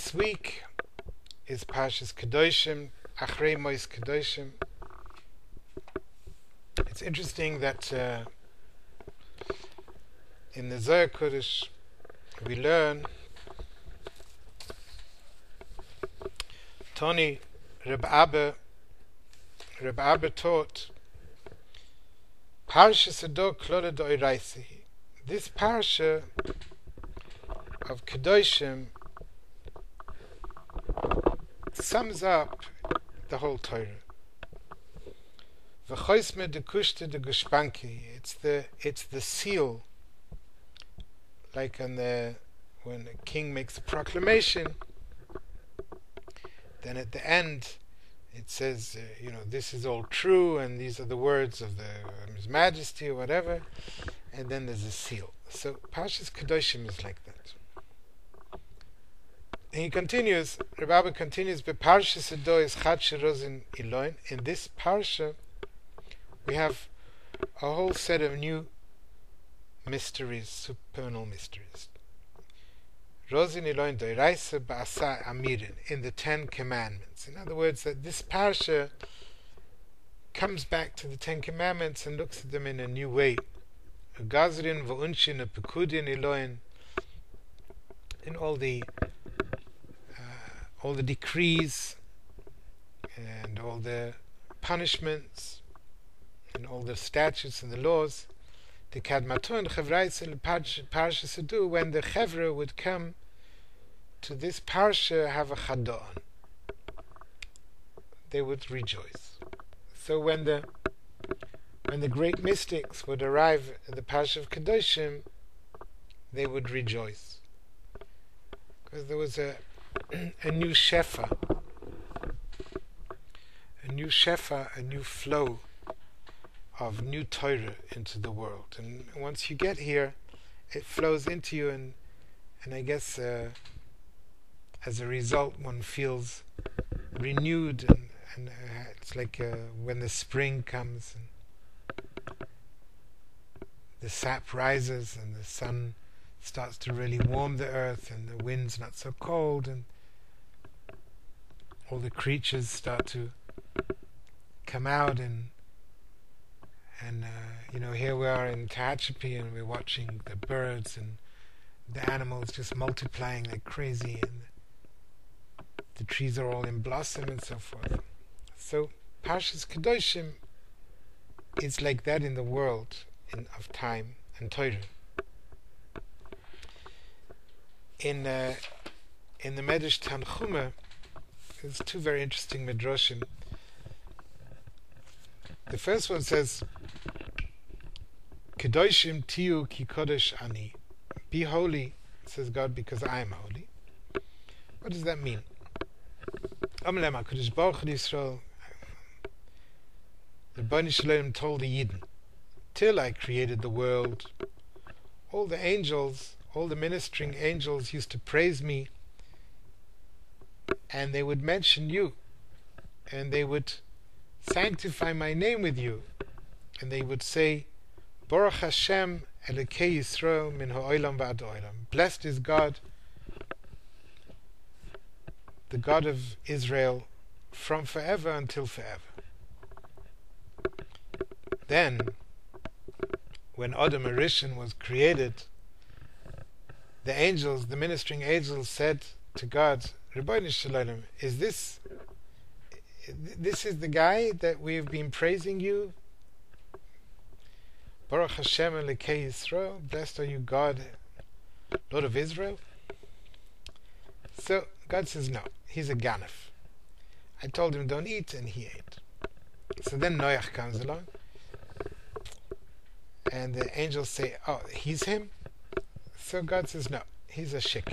This week is Parshas Kedoshim, Achrei Mois Kedoshim. It's interesting that in the Zohar Kodesh we learn Tony Reb Abba taught Parshas Ado Klora Doiraisi. This parsha of Kedoshim sums up the whole Torah. V'choisme de kushte de gushpanki. It's the seal, like when a king makes a proclamation, then at the end it says, this is all true, and these are the words of His Majesty or whatever, and then there's a seal. So Parshas Kedoshim is like that. And he continues, Rabbi continues, Parshas Ado is Chad Shirozin Iloin. In this parsha, we have a whole set of new mysteries, supernal mysteries. Rozin Iloin Doiraisa Ba'asa Amirin, in the 10 Commandments. In other words, that this parsha comes back to the 10 Commandments and looks at them in a new way. Gazrin V'unshin Pekudin Iloin, in all the decrees and all the punishments and all the statutes and the laws, the Kadmaton Chevrais and Parsha Sadu, when the Chevra would come to this Parsha, have a Chadon, they would rejoice. So when the great mystics would arrive at the Parsha of Kedoshim, they would rejoice, because there was a new shefa, a new flow of new Torah into the world. And once you get here, it flows into you, and I guess as a result one feels renewed, and it's like when the spring comes and the sap rises and the sun starts to really warm the earth, and the wind's not so cold, and all the creatures start to come out, and here we are in Tehachapi, and we're watching the birds and the animals just multiplying like crazy, and the trees are all in blossom and so forth. So Parshas Kedoshim is like that in the world of time and Torah. In the Medrash Tanchuma, there's two very interesting midrashim. The first one says, Kedoshim tiyu ki kodesh ani. Be holy, says God, because I am holy. What does that mean? Amalem HaKadosh Baruch Hu Yisrael, the Bani Shalom told the Yidden, till I created the world, all the angels, all the ministering angels used to praise me, and they would mention you, and they would sanctify my name with you, and they would say, Baruch Hashem Elokei Yisrael min ha'olam v'ad ha'olam. Blessed is God, the God of Israel, from forever until forever. Then, when Adam HaRishon was created, the angels, the ministering angels, said to God, Ribono Shel Olam, this is the guy that we've been praising you? Baruch Hashem Elokei Yisrael, blessed are you, God, Lord of Israel. So God says, no, he's a ganef. I told him don't eat, and he ate. So then Noach comes along, and the angels say, oh, he's him? So God says, no, he's a shikr.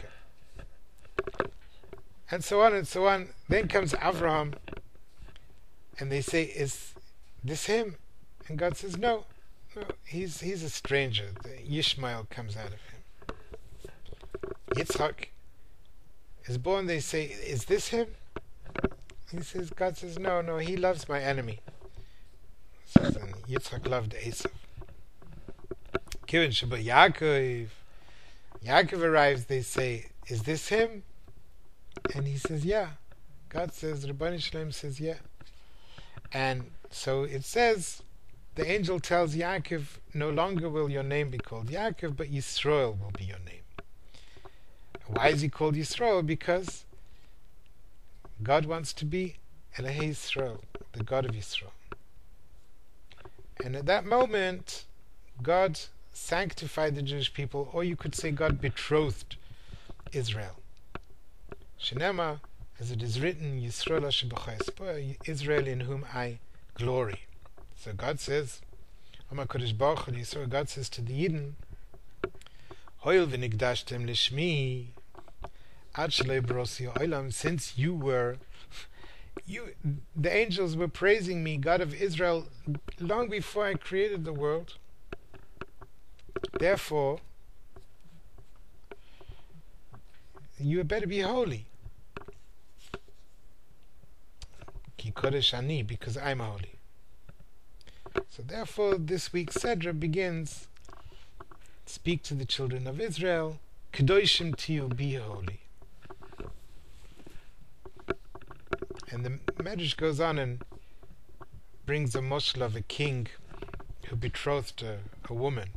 And so on and so on. Then comes Avraham, and they say, is this him? And God says, no, he's a stranger. The Yishmael comes out of him. Yitzchak is born. They say, is this him? He says, God says, no, he loves my enemy. So then Yitzchak loved Esav. Kivin Shabbat Yaakov arrives, they say, is this him? And he says, yeah. God says, Rabbani Shalom says, yeah. And so it says, the angel tells Yaakov, no longer will your name be called Yaakov, but Yisrael will be your name. Why is he called Yisrael? Because God wants to be Elahei Yisrael, the God of Yisrael. And at that moment, God sanctified the Jewish people, or you could say God betrothed Israel. Shenema, as it is written, Yisrael asher b'cha espoa, Israel in whom I glory. So God says, Amar Kodesh Baruch Hu Yisrael, God says to the Yidden, Hoil v'nigdashtem lishmi, ad shelei barosi ha'olam, since the angels were praising me, God of Israel, long before I created the world. Therefore, you had better be holy. Ki kodesh ani, because I'm holy. So therefore, this week's Sedra begins, speak to the children of Israel, Kedoshim tiyu, be holy. And the Medrash goes on and brings a moshel of a king who betrothed a woman.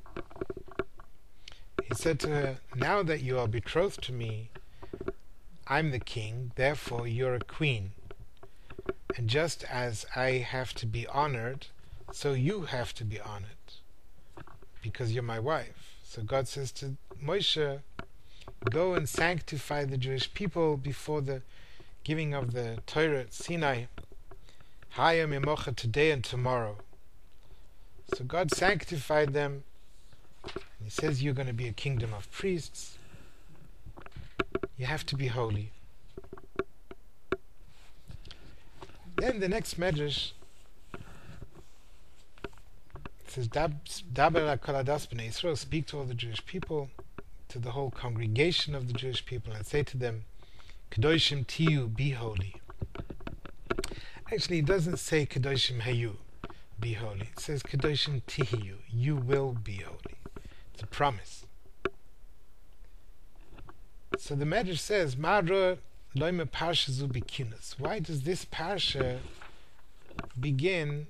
He said to her, now that you are betrothed to me, I'm the king, therefore you're a queen. And just as I have to be honored, so you have to be honored, because you're my wife. So God says to Moshe, go and sanctify the Jewish people before the giving of the Torah at Sinai. Hayom Yemocha, today and tomorrow. So God sanctified them. And he says you're going to be a kingdom of priests. You have to be holy. Then the next medrash says, Daber kol hadas b'nei Yisrael, speak to all the Jewish people, to the whole congregation of the Jewish people, and say to them, Kedoshim tiyu, be holy. Actually, it doesn't say Kedoshim hayu, be holy. It says Kedoshim tihiyu, you will be holy. It's a promise. So the Medrash says, Ma'ara loime parsha zu bikinus. Why does this parsha begin?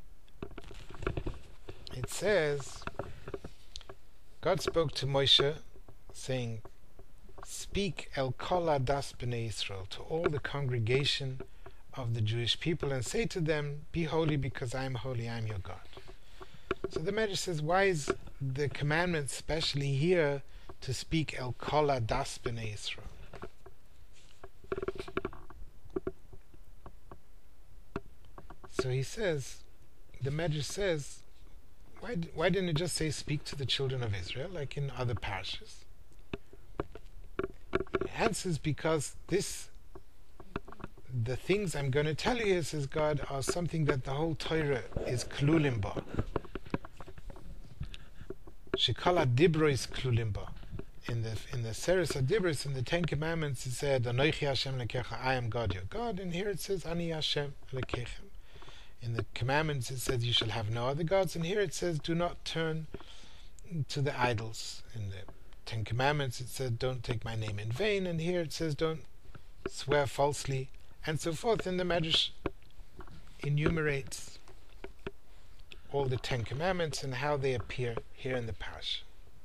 It says, God spoke to Moshe, saying, speak el kol hadas b'nei Yisrael, to all the congregation of the Jewish people, and say to them, be holy because I am holy, I am your God. So the Medrash says, why is the commandment especially here to speak el kol hadas b'nei Yisrael? So he says, the Medrash says, why didn't it just say speak to the children of Israel like in other parashas? The answer is because the things I'm going to tell you here, says God, are something that the whole Torah is klulim ba. Shekala dibro is klulim ba. In the Seres HaDibros, in the Ten Commandments, it said, Anochi Hashem lekecha, I am God, your God. And here it says, Ani Hashem lekechem. In the Commandments, it says, you shall have no other gods. And here it says, do not turn to the idols. In the Ten Commandments, it said, don't take my name in vain. And here it says, don't swear falsely, and so forth. And the Medrash enumerates all the Ten Commandments and how they appear here in the Parashah.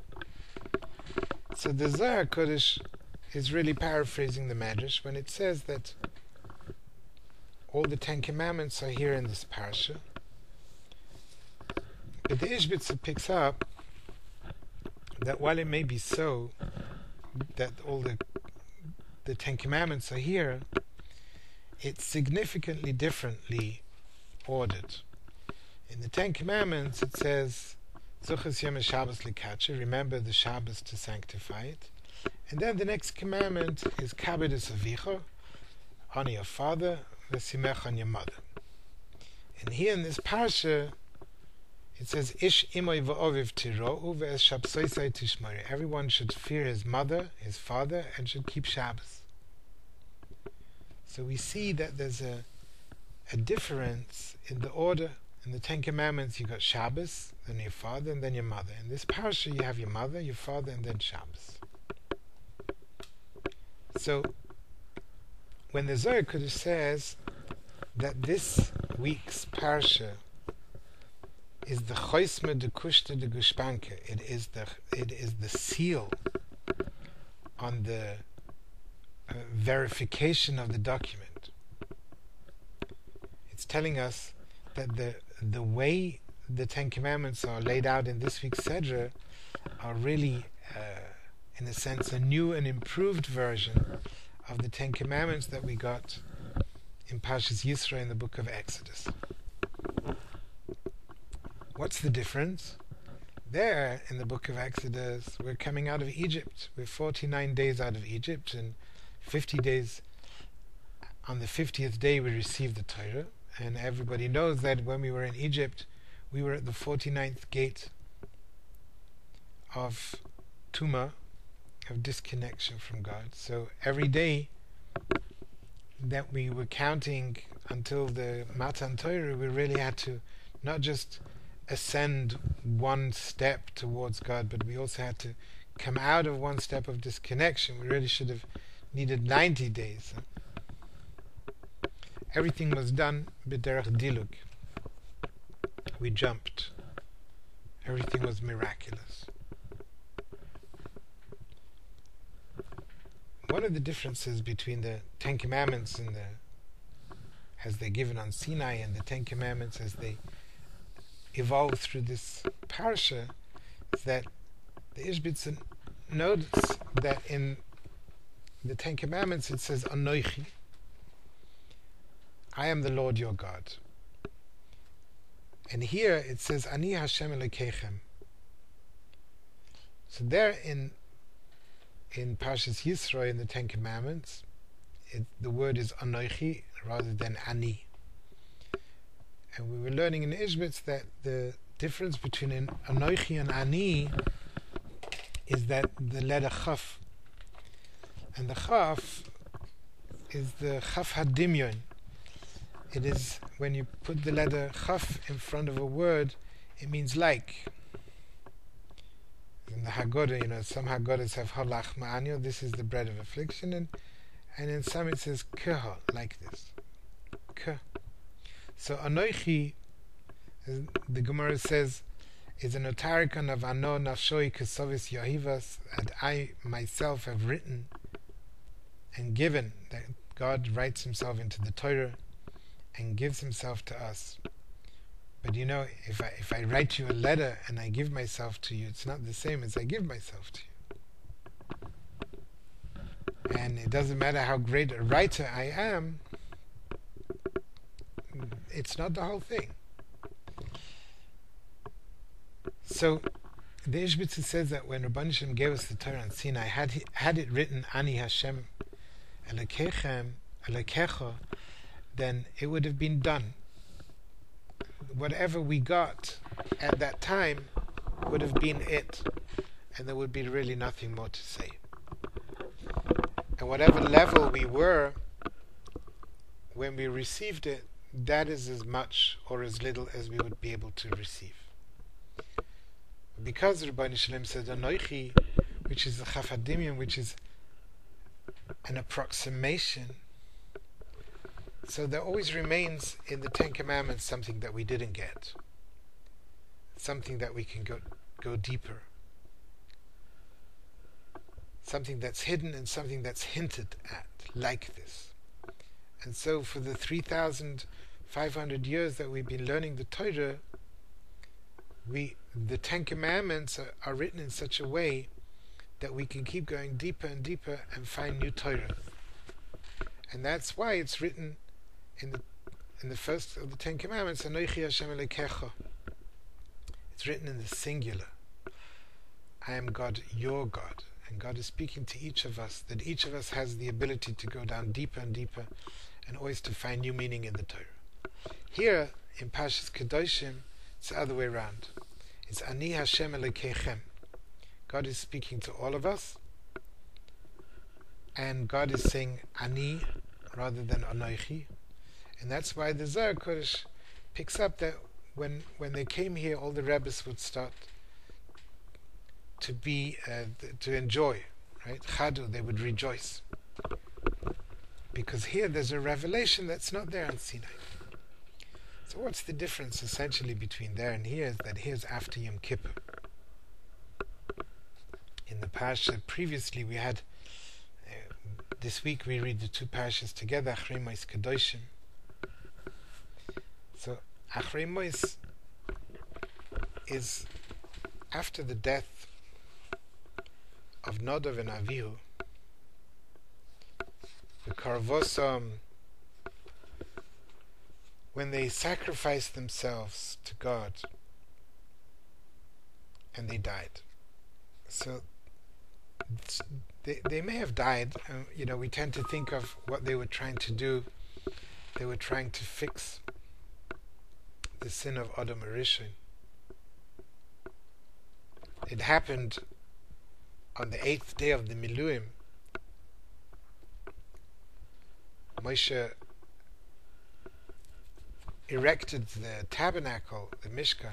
So the Zohar Kodesh is really paraphrasing the Medrash when it says that all the Ten Commandments are here in this parasha. But the Ishbitzer picks up that while it may be so that all the Ten Commandments are here, it's significantly differently ordered. In the Ten Commandments it says, Zuchas Yom HaShabbos L'Katcher, remember the Shabbos to sanctify it. And then the next commandment is Kabed es Avicha, honor your father, V'simech on your mother. And here in this parsha, it says, Ish imoy v'oviv tiro'u v'es shabsoisai tishmari. Everyone should fear his mother, his father, and should keep Shabbos. So we see that there's a difference in the order. In the Ten Commandments, you got Shabbos, then your father, and then your mother. In this parsha, you have your mother, your father, and then Shabbos. So when the Zohar Kodesh says that this week's parsha is the Choisme de Kushta de Gushpanke, it is the seal on the verification of the document. It's telling us that the way the Ten Commandments are laid out in this week's Sedra are really, in a sense, a new and improved version of the Ten Commandments that we got in Parshas Yisro in the book of Exodus. What's the difference? There, in the book of Exodus, we're coming out of Egypt. We're 49 days out of Egypt, and 50 days. On the 50th day, we received the Torah, and everybody knows that when we were in Egypt, we were at the 49th gate of Tumah, of disconnection from God. So every day that we were counting until the Matan Torah, we really had to not just ascend one step towards God, but we also had to come out of one step of disconnection. We really should have needed 90 days. Everything was done b'derech dilug. We jumped. Everything was miraculous. One of the differences between the Ten Commandments and as they're given on Sinai, and the Ten Commandments as they evolve through this parasha, is that the Ishbitzer notes that in the Ten Commandments it says Anoichi, I am the Lord your God. And here it says Ani Hashem Elokeichem. So there in Parshas Yisro in the Ten Commandments, the word is Anoichi rather than Ani. And we were learning in Ishbitz that the difference between an Anoichi and Ani is that the letter Chaf. And the Chaf is the Chaf Hadimyon. It is when you put the letter Chaf in front of a word, it means like. In the Haggadah, some Haggadahs have Halach Ma'anyo, this is the bread of affliction, and in some it says Keha, like this. Ke. So Anoichi, the Gemara says, is an otarikon of Ano Nafshoi Kesovis Yohivas, that I myself have written and given, that God writes himself into the Torah and gives himself to us. But if I write you a letter and I give myself to you, it's not the same as I give myself to you. And it doesn't matter how great a writer I am, it's not the whole thing. So the Ishbitzer says that when Rabban Shem gave us the Torah on Sinai, had it written Ani Hashem Elokeichem Elokecha, then it would have been done. Whatever we got at that time would have been it, and there would be really nothing more to say. And whatever level we were when we received it, that is as much or as little as we would be able to receive. Because Rabbi Shalom said Anoichi, which is the Chaf Hadimyon, which is an approximation, so there always remains in the Ten Commandments something that we didn't get, something that we can go deeper, something that's hidden and something that's hinted at, like this. And so for the 3,500 years that we've been learning the Torah, the Ten Commandments are written in such a way that we can keep going deeper and deeper and find new Torah. And that's why it's written in the first of the Ten Commandments, Anoichi Hashem Elokecha. It's written in the singular. I am God, your God. And God is speaking to each of us, that each of us has the ability to go down deeper and deeper and always to find new meaning in the Torah. Here, in Parshas Kedoshim, it's the other way around. It's Ani Hashem Elokeichem. God is speaking to all of us, and God is saying Ani rather than Anoichi. And that's why the Zohar Kodesh picks up that when they came here, all the Rebbes would start to enjoy, right? Chadu, they would rejoice. because here there's a revelation that's not there on Sinai. So what's the difference essentially between there and here? Is that here's after Yom Kippur. In the Parsha previously we had, this week we read the two Parshas together, Achrei Mos Kedoshim. So Achrei Mos is after the death of Nadav and Avihu. The Karvosom, when they sacrificed themselves to God and they died. So they may have died. We tend to think of what they were trying to do. They were trying to fix the sin of Adam HaRishon. It happened on the 8th day of the Miluim. Moshe erected the tabernacle, the Mishkan,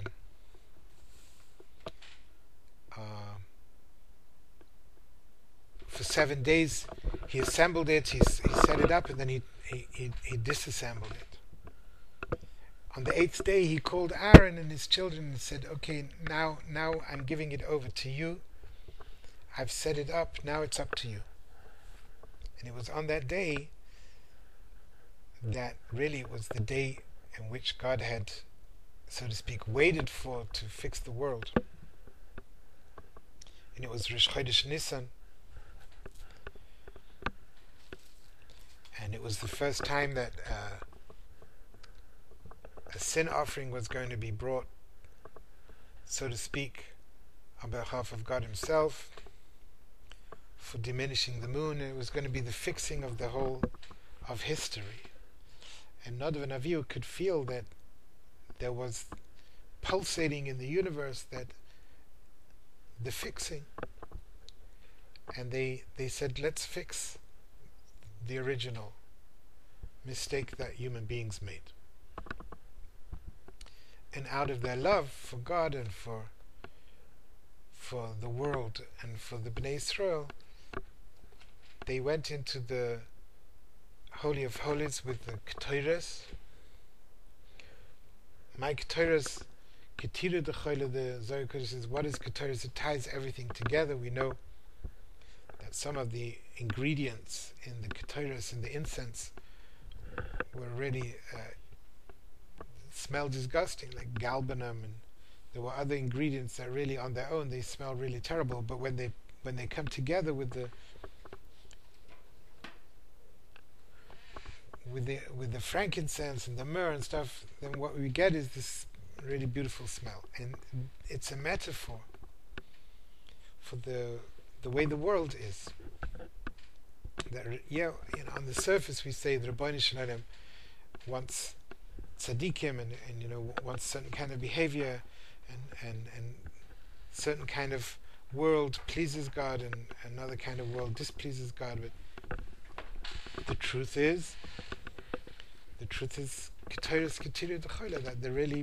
for 7 days. He assembled it, he set it up, and then he disassembled it. On the 8th day he called Aaron and his children and said, okay, now I'm giving it over to you. I've set it up, now it's up to you. And it was on that day that really was the day in which God had, so to speak, waited for to fix the world. And it was Rosh Chodesh Nisan. And it was the first time that a sin offering was going to be brought, so to speak, on behalf of God Himself, for diminishing the moon. It was going to be the fixing of the whole of history. And Nadav and Avihu could feel that there was pulsating in the universe that the fixing. And they said, let's fix the original mistake that human beings made. And out of their love for God and for the world and for the Bnei Israel, they went into the Holy of Holies with the Ketores. My Ketores, Ketira de Choyle, the Zohar Kodesh says, what is Ketores? It ties everything together. We know that some of the ingredients in the Ketores and the incense were really smell disgusting, like galbanum, and there were other ingredients that really on their own they smell really terrible, but when they come together with the frankincense and the myrrh and stuff, then what we get is this really beautiful smell. And it's a metaphor for the way the world is. That, on the surface we say the Ribbono Shel Olam wants tzaddikim and wants certain kind of behavior, and certain kind of world pleases God and another kind of world displeases God. But the truth is Ketores Ketira de Choyle, that the really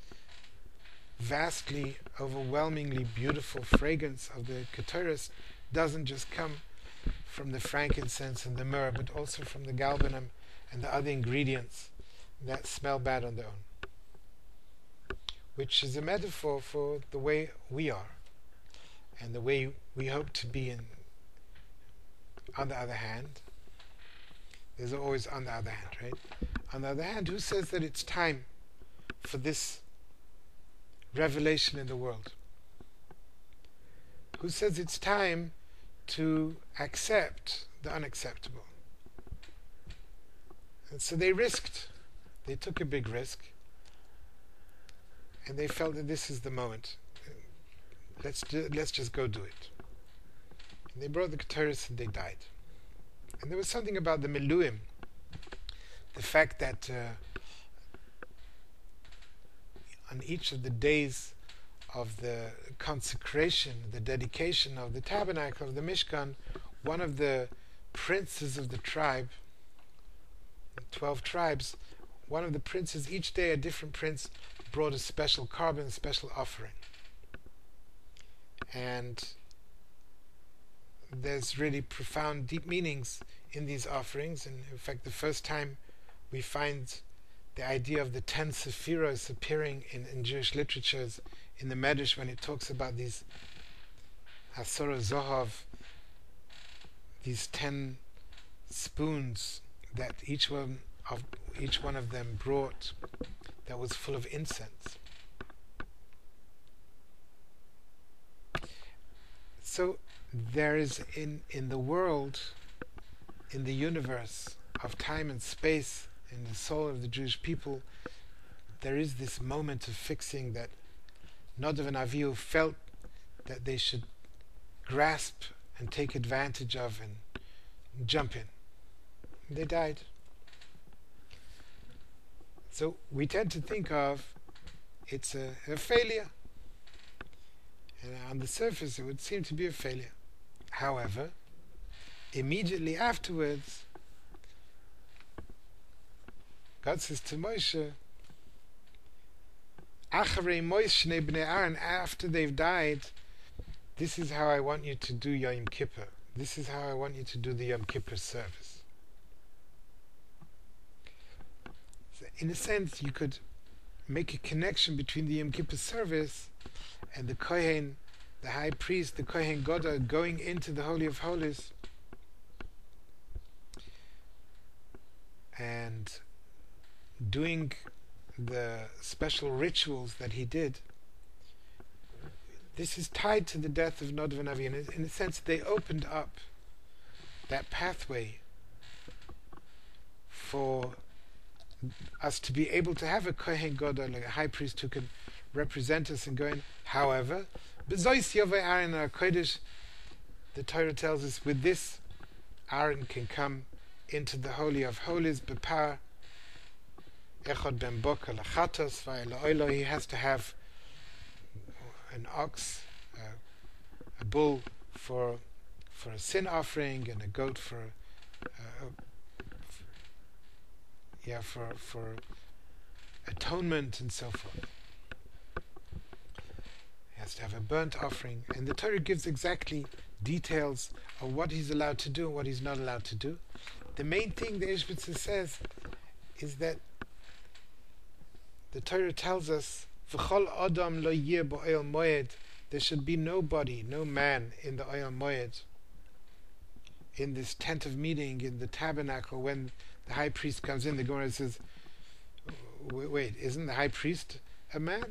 vastly, overwhelmingly beautiful fragrance of the Ketores doesn't just come from the frankincense and the myrrh, but also from the galbanum and the other ingredients that smell bad on their own, which is a metaphor for the way we are and the way we hope to be. In on the other hand, there's always on the other hand, right? On the other hand, who says that it's time for this revelation in the world? Who says it's time to accept the unacceptable? And so they took a big risk, and they felt that this is the moment. Let's just go do it. And they brought the Ketores and they died. And there was something about the Miluim, the fact that on each of the days of the consecration, the dedication of the tabernacle, of the Mishkan, one of the princes of the tribe, 12 tribes, one of the princes, each day a different prince brought a special carbon, a special offering. And there's really profound, deep meanings in these offerings, and in fact the first time we find the idea of the 10 Sephiros appearing in Jewish literatures in the Medrash when it talks about these Asora Zohav, these 10 spoons that each one of them brought, that was full of incense. So there is in the world, in the universe of time and space, in the soul of the Jewish people, there is this moment of fixing that Nadav and Avihu felt that they should grasp and take advantage of and jump in. They died. So we tend to think of it's a failure. And on the surface it would seem to be a failure. However, immediately afterwards, God says to Moshe, Acharei Moshe Shnei Bnei Aaron, after they've died, this is how I want you to do Yom Kippur. This is how I want you to do the Yom Kippur service. So in a sense, you could make a connection between the Yom Kippur service and the Kohen, the high priest, the Kohen Gadol, going into the Holy of Holies and doing the special rituals that he did. This is tied to the death of Nadav and Avihu. In a sense, they opened up that pathway for us to be able to have a Kohen Gadol, like a high priest who can represent us and go in. However, B'zois Yovei Aaron HaKodesh, the Torah tells us, with this, Aaron can come into the Holy of Holies, B'par Echad Ben Boker Lachatos Va'elo. He has to have an ox, a bull for a sin offering, and a goat for atonement and so forth. He has to have a burnt offering, and the Torah gives exactly details of what he's allowed to do and what he's not allowed to do. The main thing the Ishbitzer says is that the Torah tells us, V'chol Adam lo yeh bo'el moed, there should be nobody, no man in the Oyel Moed, in this tent of meeting, in the tabernacle, when the high priest comes in. The Gemara says, wait, isn't the high priest a man?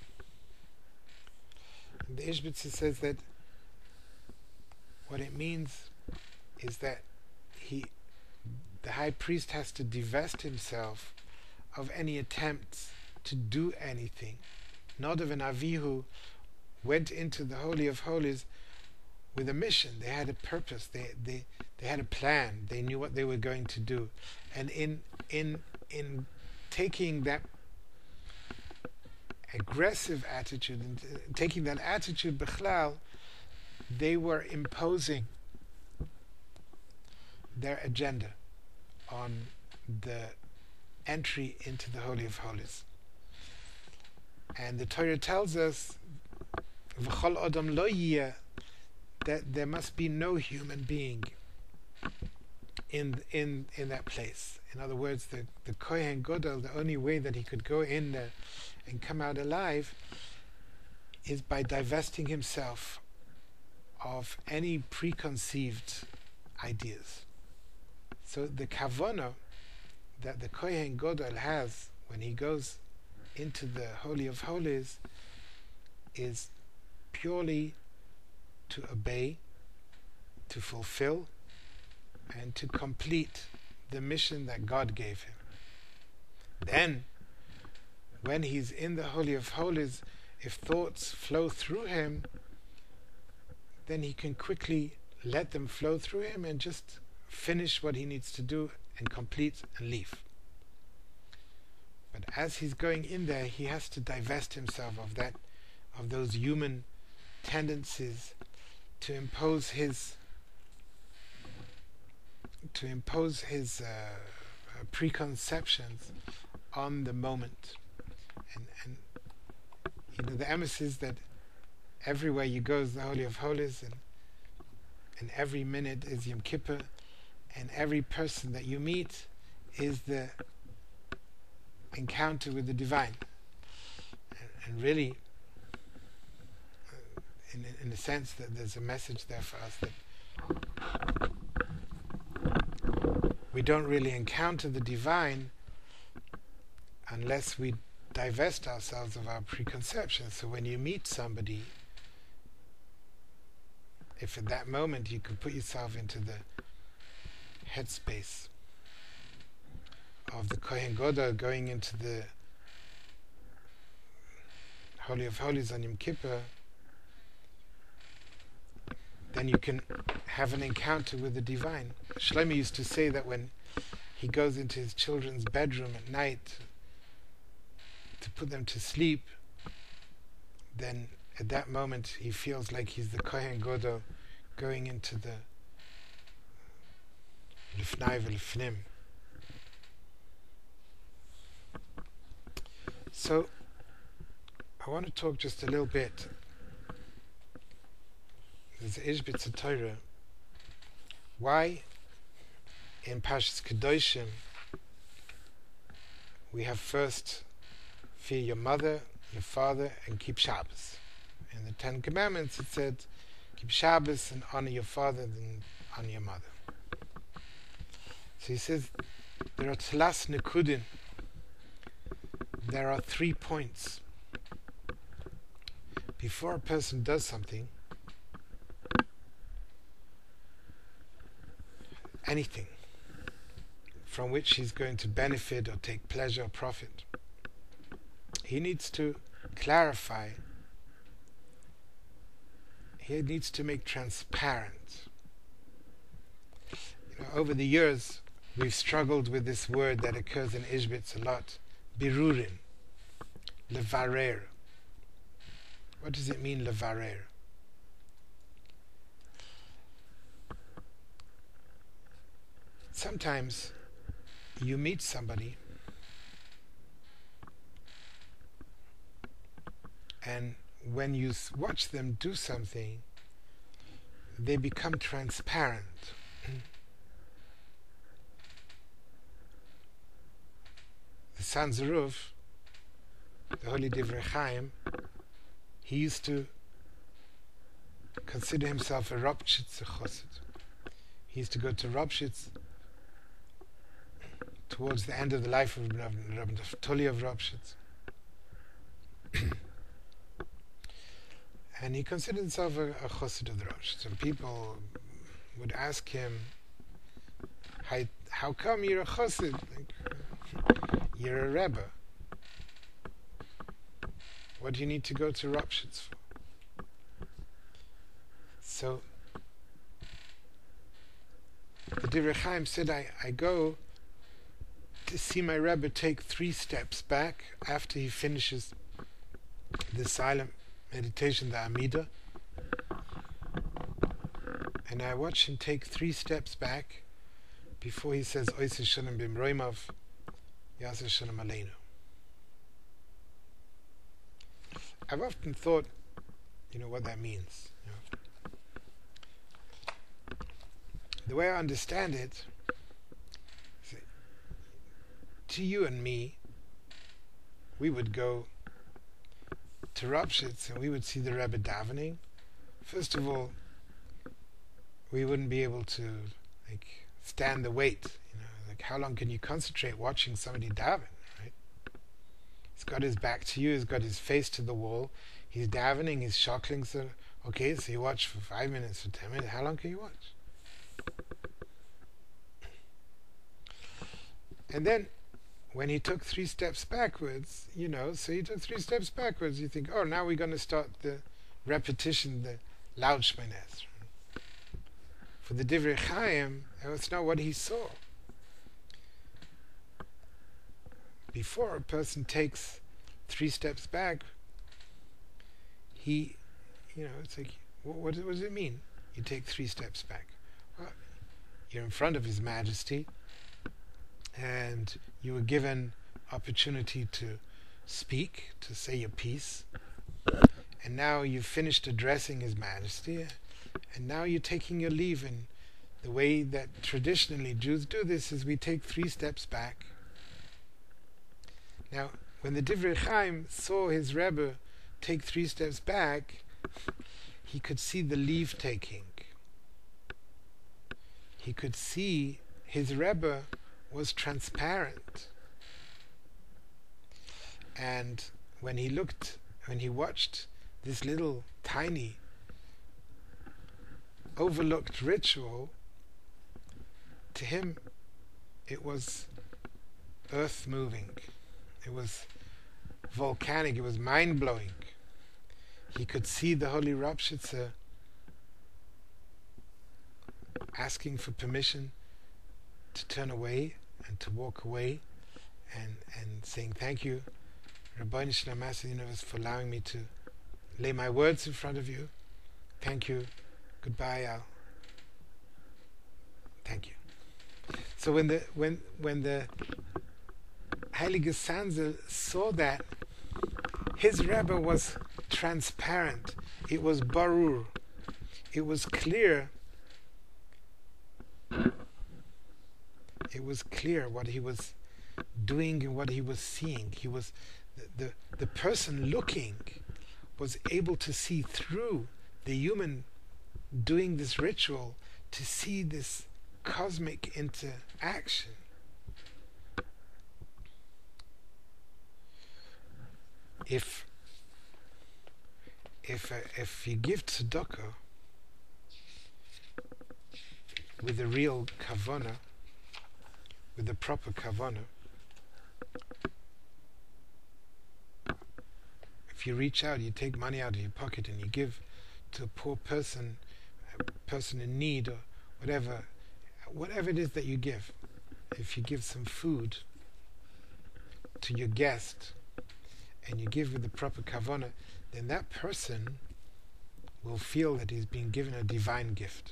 And the Ishbitzer says that what it means is that the high priest has to divest himself of any attempts to do anything. Nadav and Avihu went into the Holy of Holies with a mission. They had a purpose. They had a plan. They knew what they were going to do. And in taking that aggressive attitude and taking that attitude bichlal, they were imposing their agenda on the entry into the Holy of Holies. And the Torah tells us, V'chol Adam lo yeh, that there must be no human being in that place. In other words, the Kohen Gadol, the only way that he could go in there and come out alive is by divesting himself of any preconceived ideas. So the kavanah that the Kohen Gadol has when he goes into the Holy of Holies is purely to obey, to fulfill, and to complete the mission that God gave him. Then, when he's in the Holy of Holies, if thoughts flow through him, then he can quickly let them flow through him and just finish what he needs to do and complete and leave. But as he's going in there, he has to divest himself of those human tendencies to impose his preconceptions on the moment. And the emes is that everywhere you go is the Holy of Holies, and every minute is Yom Kippur, and every person that you meet is the encounter with the divine. And really, in a sense, that there's a message there for us that we don't really encounter the divine unless we divest ourselves of our preconceptions. So when you meet somebody, if at that moment you can put yourself into the headspace of the Kohen Gadol going into the Holy of Holies on Yom Kippur, then you can have an encounter with the divine. Shlomo used to say that when he goes into his children's bedroom at night to put them to sleep, then at that moment he feels like he's the Kohen Gadol going into the Lifnai v'Lifnim. So I want to talk just a little bit. There's Ishbitz Torah. Why in Parshas Kedoshim we have first fear your mother, your father, and keep Shabbos. In the Ten Commandments it said keep Shabbos and honor your father and honor your mother. So he says there are tlas nekudin. There are 3 points. Before a person does something, anything from which he's going to benefit or take pleasure or profit, he needs to clarify, he needs to make transparent. Over the years we've struggled with this word that occurs in Ishbitz a lot, birurin, levarer. What does it mean, levarer? Sometimes you meet somebody and when you watch them do something, they become transparent. The San Zeruv, the Holy Divrei Chaim, he used to consider himself a Ropshitz Chassid. He used to go to Ropshitz towards the end of the life of Rabbi Naftali of Ropshitz. And he considered himself a Chassid of the Ropshitz. So people would ask him, how come you're a Chassid? You're a Rebbe. What do you need to go to Ropshitz for? So the Divrei Chaim said, I go to see my Rebbe take 3 steps back after he finishes the silent meditation, the Amida, and I watch him take 3 steps back before he says Oisei Shalom Bimroimav Yaseh Shalom Aleinu. I've often thought, what that means. The way I understand it, to you and me, we would go to Ropshitz and we would see the Rebbe davening. First of all, we wouldn't be able to stand the weight. How long can you concentrate watching somebody daven, right? He's got his back to you, he's got his face to the wall, he's davening, he's shackling. So you watch for 5 minutes or 10 minutes. How long can you watch? And then when he took 3 steps backwards, so he took 3 steps backwards, you think, now we're going to start the repetition, the Lautschmeines. For the Divrei Chaim, that's not what he saw. Before a person takes 3 steps back, he, it's like, what does it mean? You take 3 steps back. Well, you're in front of His Majesty, and you were given opportunity to speak, to say your piece, and now you've finished addressing His Majesty, and now you're taking your leave, and the way that traditionally Jews do this is we take 3 steps back. Now, when the Divrei Chaim saw his Rebbe take 3 steps back, he could see the leave taking. He could see his Rebbe was transparent. And when he watched this little tiny overlooked ritual, to him it was earth moving, it was volcanic, it was mind blowing. He could see the Holy Ropshitzer asking for permission to turn away and to walk away, and saying, thank you, Rabbeinu Shalom Master Universe, for allowing me to lay my words in front of you. Thank you. Goodbye. Thank you. So when the Heilige Sanzel saw that, his Rebbe was transparent. It was barur. It was clear. It was clear what he was doing and what he was seeing. He was the person looking was able to see through the human doing this ritual, to see this cosmic interaction. If you give tzedakah with a real kavanah, with a proper kavanah, if you reach out, you take money out of your pocket and you give to a poor person, a person in need, or whatever it is that you give, if you give some food to your guest and you give with the proper kavanah, then that person will feel that he's been given a divine gift,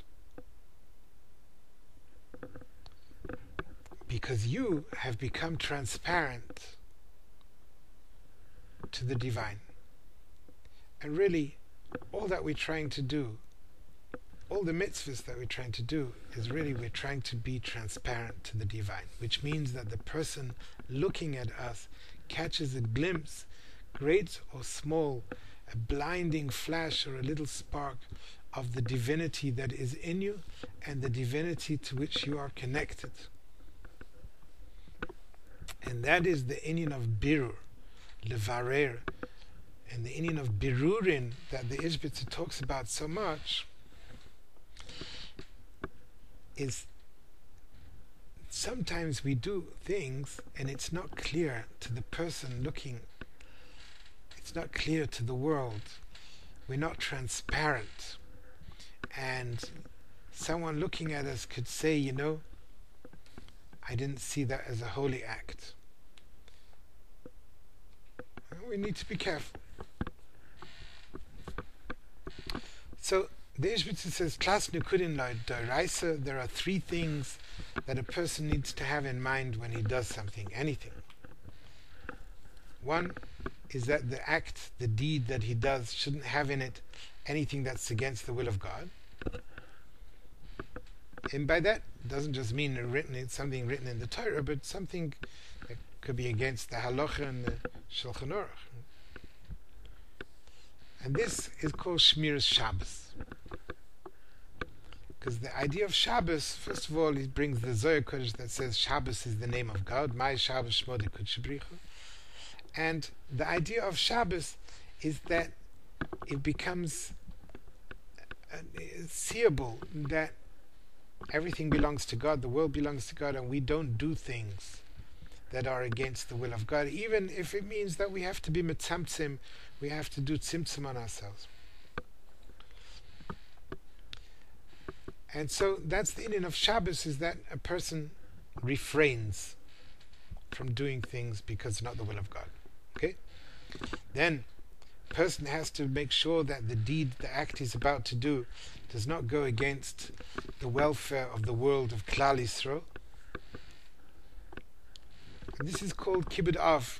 because you have become transparent to the divine. And really, all that we're trying to do, all the mitzvahs that we're trying to do, is really we're trying to be transparent to the divine, which means that the person looking at us catches a glimpse, great or small, a blinding flash or a little spark of the divinity that is in you and the divinity to which you are connected. And that is the inyan of birur, levarer, and the inyan of birurin that the Ishbitzer talks about so much. Is sometimes we do things and it's not clear to the person looking, it's not clear to the world, we're not transparent, and someone looking at us could say, I didn't see that as a holy act. We need to be careful. So the Ishbitzer says, Klas Nukudin Doraisa, there are 3 things that a person needs to have in mind when he does something, anything. One is that the act, the deed that he does, shouldn't have in it anything that's against the will of God. And by that, doesn't just mean something written in the Torah, but something that could be against the halacha and the Shulchan Aruch. And this is called Shmiras Shabbos. Because the idea of Shabbos, first of all, he brings the Zohar Kodesh that says Shabbos is the name of God. Mai Shabbos Shmo de Kodesh Brichu. And the idea of Shabbos is that it becomes seeable, that everything belongs to God, the world belongs to God, and we don't do things that are against the will of God, even if it means that we have to be metzamtzim, we have to do tzimtzum on ourselves. And so that's the inyan of Shabbos, is that a person refrains from doing things because it's not the will of God. Okay? Then a person has to make sure that the deed, the act he's about to do, does not go against the welfare of the world of Klal Yisrael. And this is called Kibbud Av.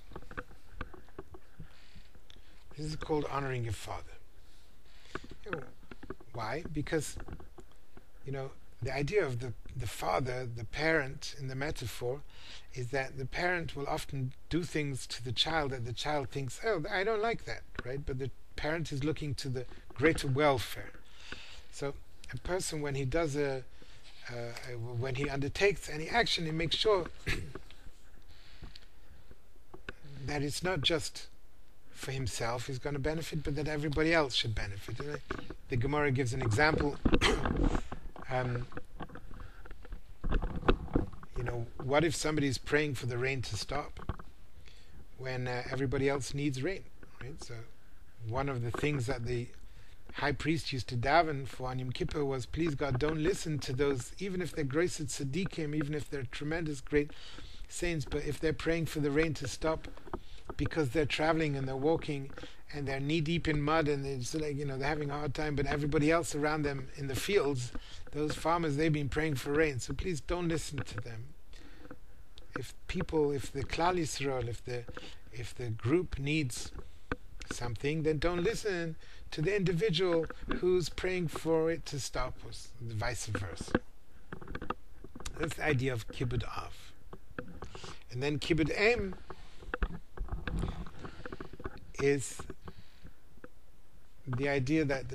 This is called honoring your father. Why? Because the idea of the father, the parent in the metaphor, is that the parent will often do things to the child that the child thinks, oh, I don't like that, right? But the parent is looking to the greater welfare. So a person, when he does when he undertakes any action, he makes sure that it's not just for himself he's going to benefit, but that everybody else should benefit. And the Gemara gives an example. What if somebody's praying for the rain to stop when everybody else needs rain, right? So one of the things that the high priest used to daven for on Yom Kippur was, please God, don't listen to those, even if they're great tzaddikim, even if they're tremendous great saints, but if they're praying for the rain to stop because they're traveling and they're walking and they're knee deep in mud and it's like, they're having a hard time, but everybody else around them in the fields, those farmers, they've been praying for rain, so please don't listen to them. If the Klal Yisrael, if the group needs something, then don't listen to the individual who's praying for it to stop, or vice versa. That's the idea of Kibbud Av. And then Kibbud Em is the idea that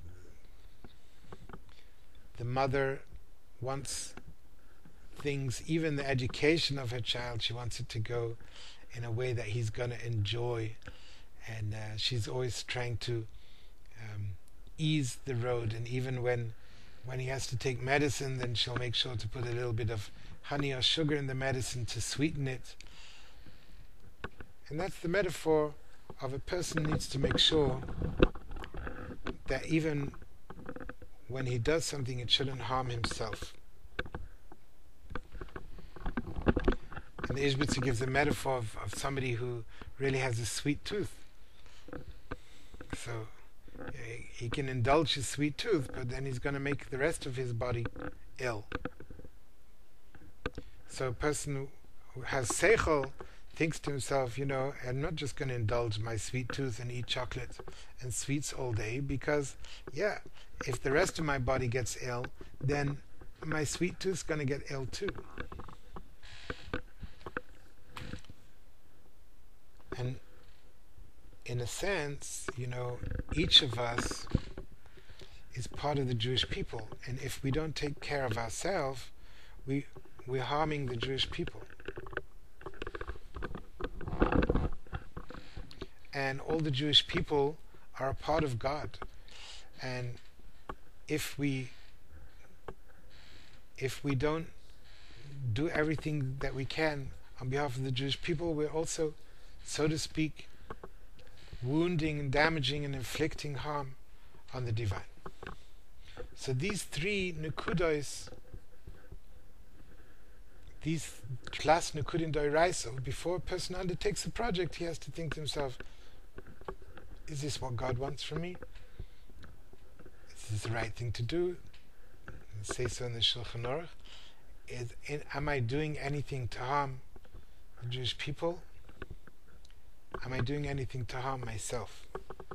the mother wants things, even the education of her child, she wants it to go in a way that he's going to enjoy, and she's always trying to ease the road, and even when he has to take medicine, then she'll make sure to put a little bit of honey or sugar in the medicine to sweeten it. And that's the metaphor of a person needs to make sure that even when he does something, it shouldn't harm himself. And the Ishbitzer gives a metaphor of somebody who really has a sweet tooth. So he can indulge his sweet tooth, but then he's going to make the rest of his body ill. So a person who has seichel thinks to himself, I'm not just going to indulge my sweet tooth and eat chocolate and sweets all day, because, if the rest of my body gets ill, then my sweet tooth's going to get ill too. And in a sense, each of us is part of the Jewish people, and if we don't take care of ourselves, we're harming the Jewish people. And all the Jewish people are a part of God, and if we don't do everything that we can on behalf of the Jewish people, we're also, so to speak, wounding and damaging and inflicting harm on the divine. So these three nukudos, these klas nukudim doiraiso, before a person undertakes a project, he has to think to himself, is this what God wants from me? Is this the right thing to do? It says so in the Shulchan Aruch. Am I doing anything to harm the Jewish people? Am I doing anything to harm myself?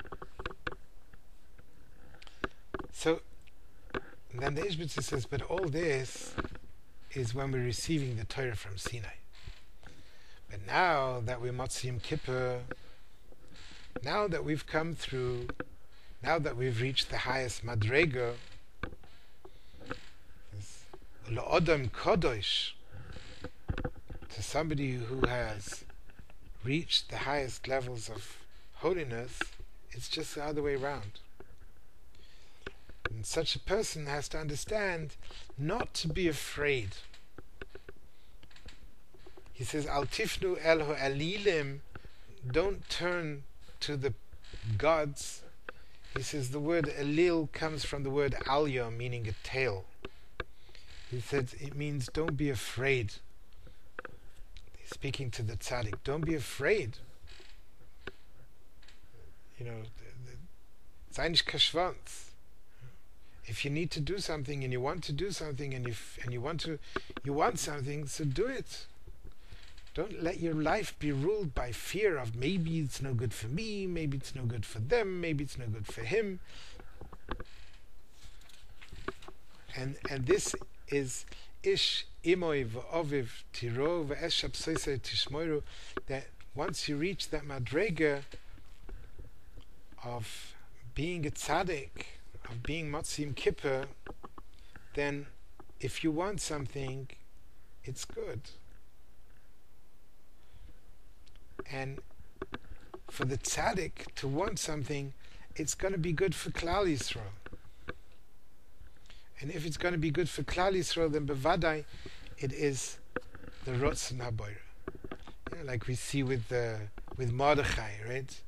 So then the Ishbitzer says, but all this is when we're receiving the Torah from Sinai. But now that we're Motzei Yom Kippur, now that we've come through, now that we've reached the highest madrega, L'Odam Kodosh, to somebody who has reached the highest levels of holiness, it's just the other way around. And such a person has to understand not to be afraid. He says, Al tifnu el ha'alilim, don't turn to the gods. He says the word elil comes from the word alya, meaning a tail. He said it means don't be afraid. He's speaking to the tzaddik. Don't be afraid. Sei nicht geschwanz. If you need to do something and you want to do something and you want something, so do it. Don't let your life be ruled by fear of maybe it's no good for me, maybe it's no good for them, maybe it's no good for him. and this is ish imoy v'oviv tiro v'eshab soisei tishmoiru, that once you reach that madrega of being a tzaddik, of being Matzim Kippur, then if you want something, it's good. And for the tzaddik to want something, it's going to be good for Klal Yisrael. And if it's going to be good for Klal Yisrael, then bevadai it is the Rotzen HaBoira. Like we see with Mordechai, right?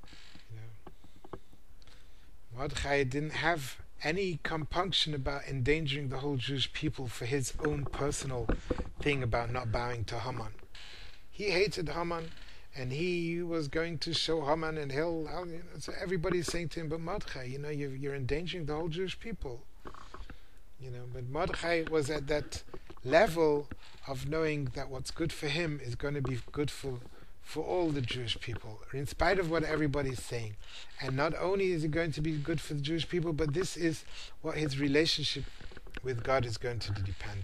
Mordechai didn't have any compunction about endangering the whole Jewish people for his own personal thing about not bowing to Haman. He hated Haman, and he was going to show Haman and hell. So everybody's saying to him, but Mordechai, you're endangering the whole Jewish people. But Mordechai was at that level of knowing that what's good for him is going to be good for all the Jewish people, in spite of what everybody's saying. And not only is it going to be good for the Jewish people, but this is what his relationship with God is going to depend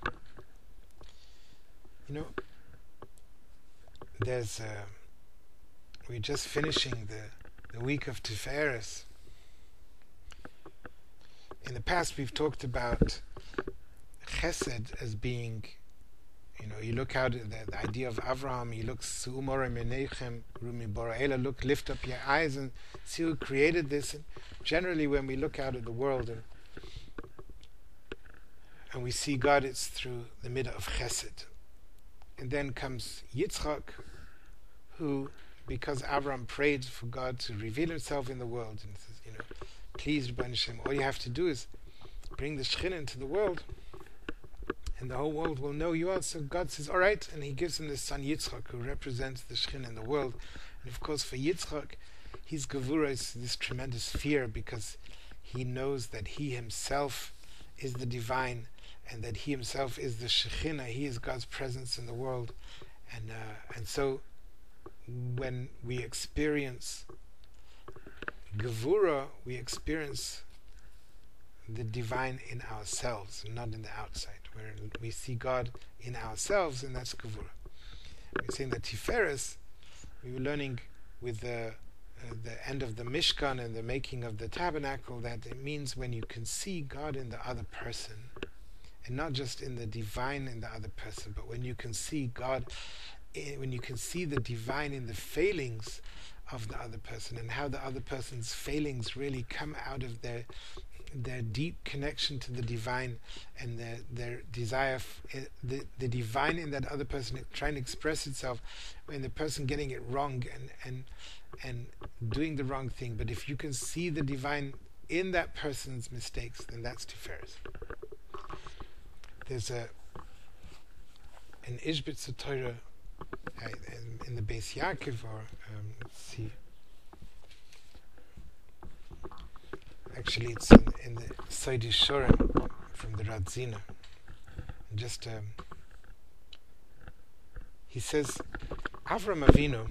on. There's we're just finishing the week of Tiferes. In the past we've talked about Chesed as being, you look out at the idea of Avraham, you look, lift up your eyes and see who created this. And generally when we look out at the world and we see God, it's through the midah of Chesed. And then comes Yitzchak, who, because Avraham prayed for God to reveal himself in the world, and says, please, Rebbeinu Hashem, all you have to do is bring the Shekhinah into the world, and the whole world will know you are. So God says, all right, and he gives him this son Yitzchak, who represents the Shekhinah in the world. And of course for Yitzchak, his gevura is this tremendous fear, because he knows that he himself is the divine, and that he himself is the Shekhinah, he is God's presence in the world. And so when we experience gevura, we experience the divine in ourselves, not in the outside, where we see God in ourselves, and that's gevura. We're saying that Tiferes, we were learning with the end of the Mishkan and the making of the tabernacle, that it means when you can see God in the other person, and not just in the divine in the other person, but when you can see God, when you can see the divine in the failings of the other person, and how the other person's failings really come out of their deep connection to the divine, and their desire, the divine in that other person trying to express itself, when the person getting it wrong and doing the wrong thing. But if you can see the divine in that person's mistakes, then that's Tiferes. There's an Ishbitz Torah in the Beis Yaakov, or let's see. Actually, it's in the Sodi Shorim from the Radzina. Just he says, Avram Avinu,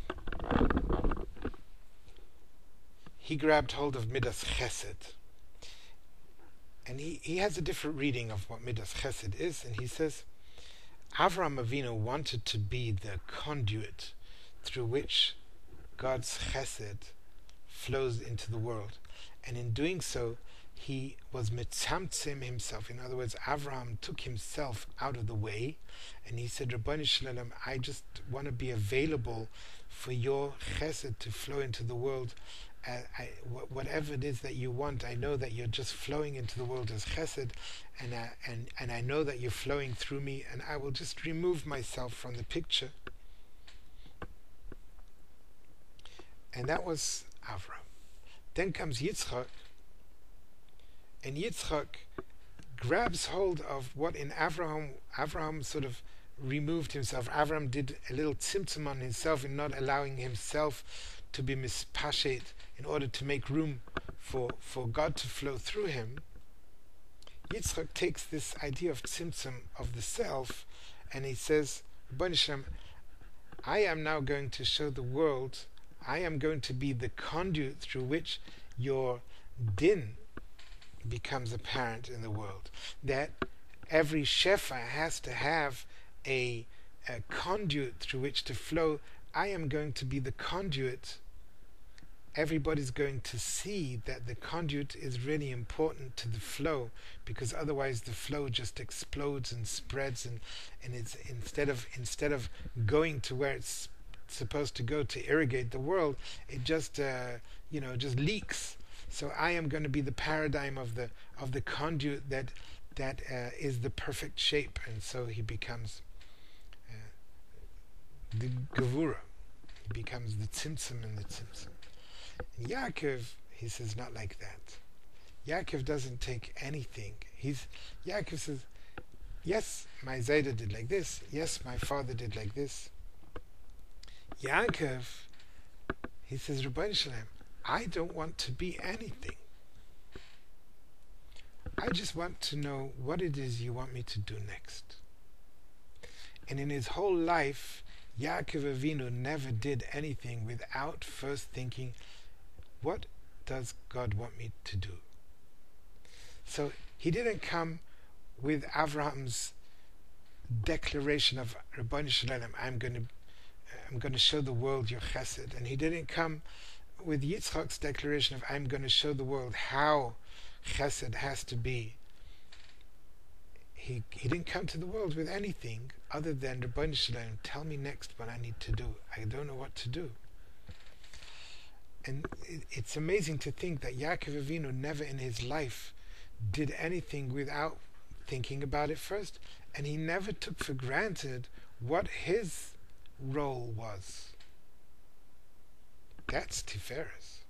he grabbed hold of Midas Chesed, and he has a different reading of what Midas Chesed is, and he says, Avram Avinu wanted to be the conduit through which God's Chesed flows into the world. And in doing so, he was mitzamtzim himself. In other words, Avraham took himself out of the way, and he said, Rebbeinu Shalom, I just want to be available for your chesed to flow into the world. Whatever it is that you want, I know that you're just flowing into the world as chesed, and I know that you're flowing through me, and I will just remove myself from the picture. And that was Avraham. Then comes Yitzchak, and Yitzchak grabs hold of what in Avraham sort of removed himself. Avraham did a little tzimtzum on himself in not allowing himself to be mispashet in order to make room for God to flow through him. Yitzchak takes this idea of tzimtzum of the self, and he says, I am now going to show the world, I am going to be the conduit through which your din, becomes apparent in the world. That every shefa has to have a conduit through which to flow. I am going to be the conduit. Everybody's going to see that the conduit is really important to the flow, because otherwise the flow just explodes and spreads, and it's instead of going to where it's supposed to go to irrigate the world, it just just leaks. So I am going to be the paradigm of the conduit that is the perfect shape, and so he becomes the Gevura. He becomes the Tzimtzum and the Tzimtzum. And Yaakov, he says, not like that. Yaakov doesn't take anything. Yaakov says, yes, my Zayda did like this. Yes, my father did like this. Yaakov, he says, Rabbeinu Shalom, I don't want to be anything. I just want to know what it is you want me to do next. And in his whole life, Yaakov Avinu never did anything without first thinking, what does God want me to do? So he didn't come with Abraham's declaration of Rabbeinu Shalom, I'm going to show the world your chesed, and he didn't come with Yitzchak's declaration of I'm going to show the world how chesed has to be. He didn't come to the world with anything other than Rabbeinu Shalom, tell me next what I need to do. I don't know what to do. And it's amazing to think that Yaakov Avinu never in his life did anything without thinking about it first, and he never took for granted what his role was. That's Tiferes.